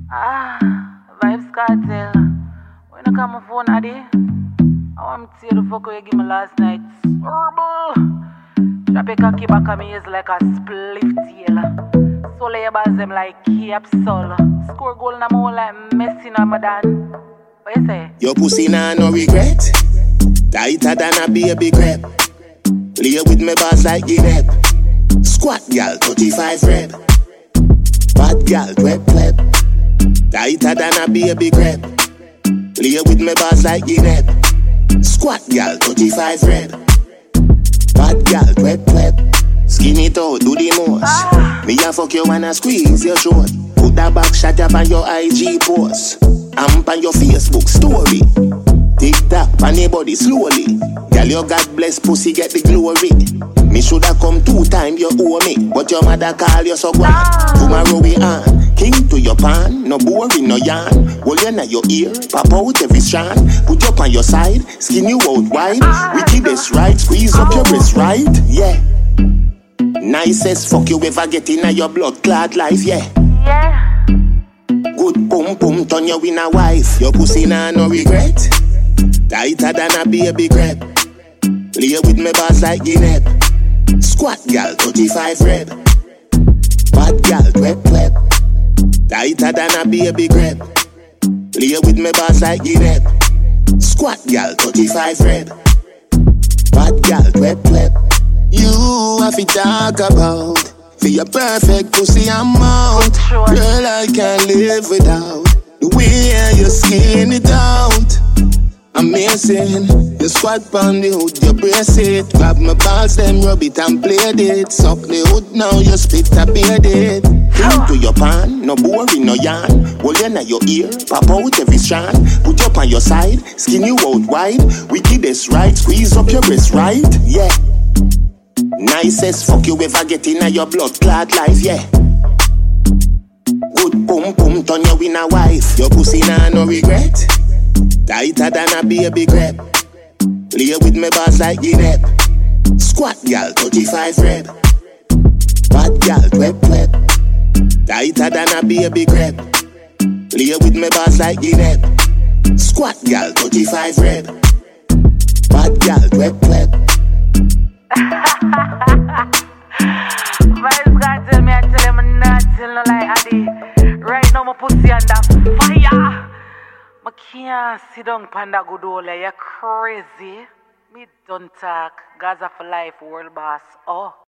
Vibes Cartel. When I come on phone, Addy, I want to see the fuck you give me last night. Horrible. Drop a cocky back on me is like a spliff tail. So lay your bars them like capsule. Score goal in my hole like Messi on my dan. What you say? Your pussy nah no regret. Tighter than a baby crepe. Play with me bars like Guinea. Squat gal 35 rep. Bad gal 12 pleb. Tighter than a baby crepe. Play with me bars like Guinea. Squat gal 35 rep. Bad gal 12 pleb. Skin it out, do the most. Me a fuck you wanna squeeze your throat. Put that back shot up on your IG post. Amp on your Facebook story. Tick tock on your body slowly. Girl, your God bless pussy get the glory. Me shoulda come 2 times you owe me, but your mother call you so quiet. Tomorrow we on. King to your pan, no boring, no yarn. Hold you in your ear, pop out every strand. Put you up on your side, skin you out wide. Wickedest right, squeeze up your wrist right, yeah. Nicest fuck you ever get in your blood clot life, yeah. Good pum pum turn you in a wife. Your pussy nah no regret. Tighter than a baby crepe. Play with me bars like Guinea. Squat gal 35 rep. Bad gal 12 pleb. Tighter than a baby crepe. Play with me bars like Guinea. Squat gal 35 rep. Bad gal 12 pleb. You have to talk about for your perfect pussy amount. Girl, I can't live without the way you skin it out. Amazing, you squat on the hood, you brace it. Grab my balls, then rub it and play it. Suck the hood, now you spit a beard it. Cling to your pan, no boring, no yarn. Hold you in your ear, pop out every strand. Put you up on your side, skin you out wide. Wickedest right, squeeze up your wrist right, yeah. Nicest fuck you ever get in your blood clot life, yeah. Good pum pum turn you in a wife. Your pussy nah no regret. Tighter than a baby crepe. Play with me bars like Guinea. Squat gal 35 rep. Bad gal 12 pleb. Tighter than a baby crepe. Play with me bars like Guinea. Squat gal 35 rep. Bad gal 12 pleb. Vibes Cartel, me I tell him not till no like Addy. Right now my pussy under fire. I can't sit down panda good old, you crazy. Me don't talk. Gaza for life, world boss. Oh.